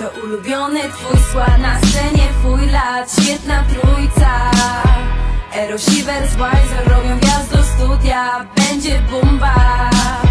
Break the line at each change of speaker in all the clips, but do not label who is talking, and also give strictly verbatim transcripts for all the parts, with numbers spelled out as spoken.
To ulubiony twój skład na scenie, twój lat, świetna trójca. Ero, Siwers, Wajzer robią wjazd do studia. Będzie bomba.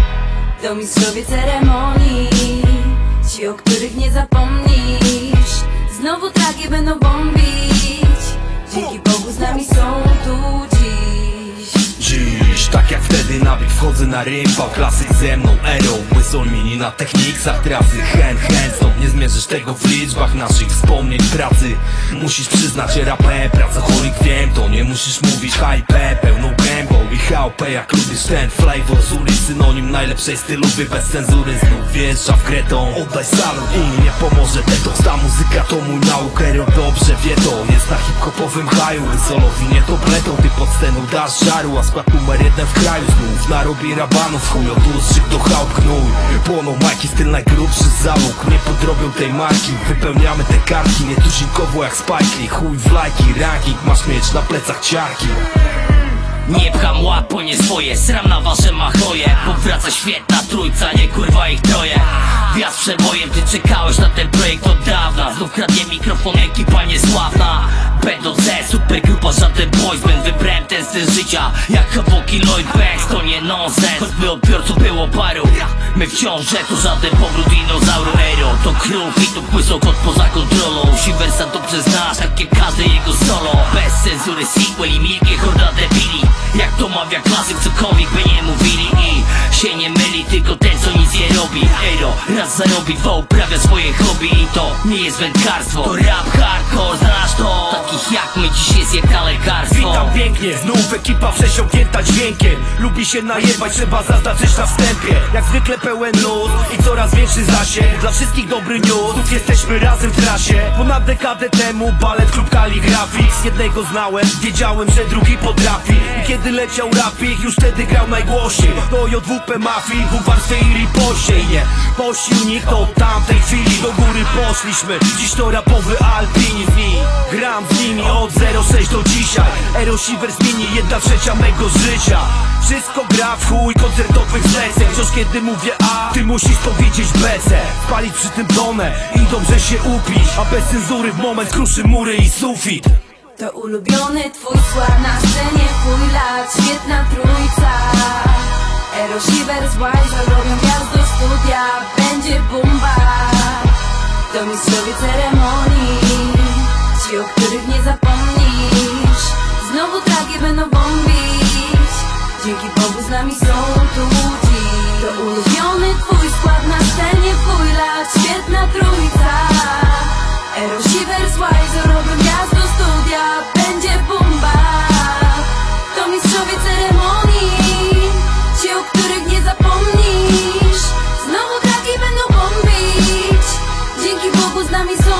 To mistrzowie ceremonii, ci, o których nie zapomnisz. Znowu traki będą bombić. Dzięki Bogu z nami są tu dziś.
Dziś, tak jak wtedy na bit wchodzę na rympał. Klasyk ze mną, Ero, Łyson mini na techniksach trasy. Hen, hen, stąd nie zmierzysz tego w liczbach naszych wspomnień pracy. Musisz przyznać rapę, pracocholik wiem, to nie musisz mówić hype, pełną gębą i chałpę. Jak lubisz ten flavor z ulic, synonim najlepszej stylowy bez cenzury. Znów wjeżdża w kretą, oddaj salut i nie pomoże detoks. Ta muzyka to mój nauk, Ero dobrze wie to. Jest na hip-hopowym haju, Wysolowi nie to pletą. Ty pod sceną dasz żaru, a skład numer jeden w kraju znów narobi rabanów. Chuj od lustrzyk do chałp gnój. Płoną majki, styl najgrubszy załóg. Nie podrobią tej marki, wypełniamy te kartki. Nie tuzinkowo jak Spike Lee. Chuj w lajki, ranking masz mieć na plecach ciarki.
Nie pcham łap po nie swoje, sram na wasze machloje. Powraca świetna trójca, nie kurwa ich troje. Wjazd przebojem, ty czekałeś na ten projekt od dawna. Znów kradnie mikrofon, ekipa niesławna. Będą ze supergrupa, żaden boys band. Wybrałem ten styl życia, jak Havoc i Lloyd Banks. To nie nonsens, choćby odbiorców było paru. My wciąż, że to żaden powrót dinozauru. Ero to krów i to płysok od poza kontrolą. Siwersa dobrze znasz, tak jak każdy jego solo. Bez cenzury sequel i miękkie horda debili. Jak to mawia klasyk, cokolwiek by nie mówili. I się nie myli, tylko ten co nic nie robi. Ero raz zarobi, dwa uprawia swoje hobby. I to nie jest wędkarstwo, to rap hardcore, znasz to. Takich jak my dziś jest jak na lekarstwo.
Witam pięknie, znów ekipa przesiąknięta dźwiękiem. Lubi się najebać, trzeba zaznaczyć na wstępie. Jak zwykle pełen luz i coraz większy zasięg. Dla wszystkich dobry news, znów jesteśmy razem w trasie. Ponad dekadę temu balet klub Kaligrafix. Jednego znałem, wiedziałem, że drugi potrafi. I kiedy leciał rapik, już wtedy grał najgłośniej. To J W P Mafii, w warstwie i ripoście. I nie pościł nikt od tamtej chwili. Do góry poszliśmy, dziś to rapowy alpinizm. I gram z nimi od zero sześć do dzisiaj. Ero, Siwers mini, jedna trzecia mego życia. Wszystko gra w chuj koncertowych zleceń. Wciąż kiedy mówię A, ty musisz powiedzieć B C. Spalić przy tym tonę i dobrze się upić. A bez cenzury w moment kruszy mury i sufit.
To ulubiony twój skład na scenie, twój lat, świetna trójca. Ero, Siwers, Wajzer robią wjazd do studia. Będzie bomba. To mistrzowie ceremonii, ci, o których nie zapomnisz. Znowu traki będą bombić. Dzięki Bogu z nami są tu dziś. To ulubiony twój skład na scenie, twój lat, świetna trójca. Ero, Siwers, Wajzer robią wjazd do studia. Będzie bomba. To mistrzowie ceremonii, ci, o których nie zapomnisz. Znowu traki będą bombić. Dzięki Bogu z nami są